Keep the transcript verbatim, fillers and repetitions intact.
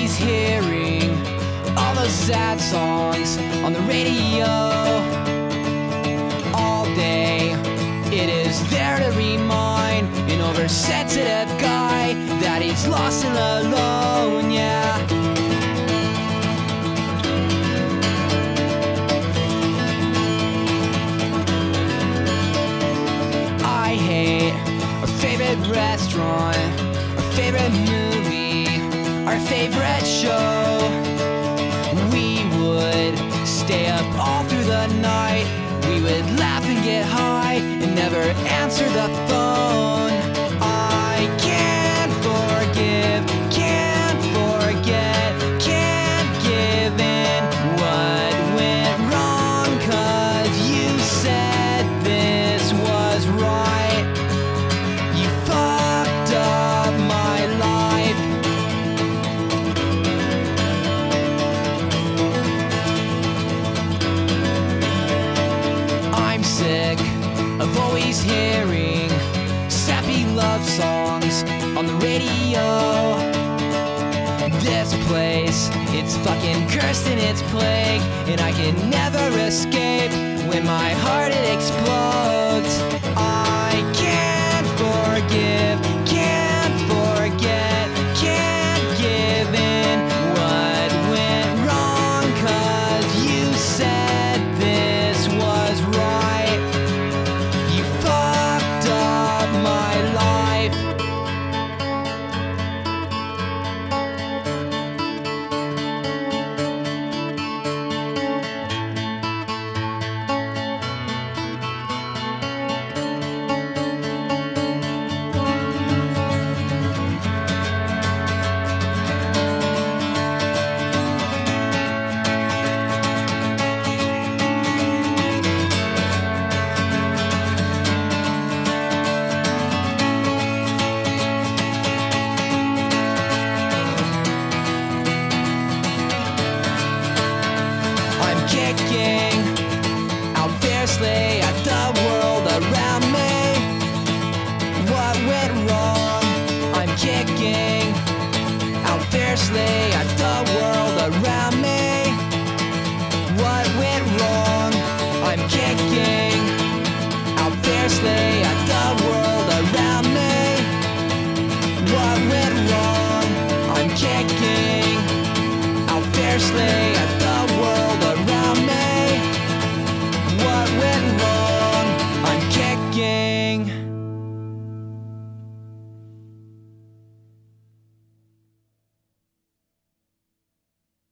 always hearing all those sad songs on the radio. All day, it is there to remind an oversensitive guy that he's lost and alone, yeah. I hate our favorite restaurant, our favorite movie, our favorite show. We would stay up all through the night. We would laugh and get high and never answer the phone. I can't forgive, can't forget, can't give in what went wrong, 'cause you said this was right. You fucked up my life. I'm sick of always hearing sappy love songs on the radio. This place, it's fucking cursed and it's plague, and I can never escape when my heart it explodes. I can't forgive, can't forget, can't give in what went wrong, 'cause you said this was right. You fucked up my life. I'm kicking out fiercely at the world around me. What went wrong? I'm kicking out fiercely at the world around me. What went wrong? I'm kicking out fiercely at the world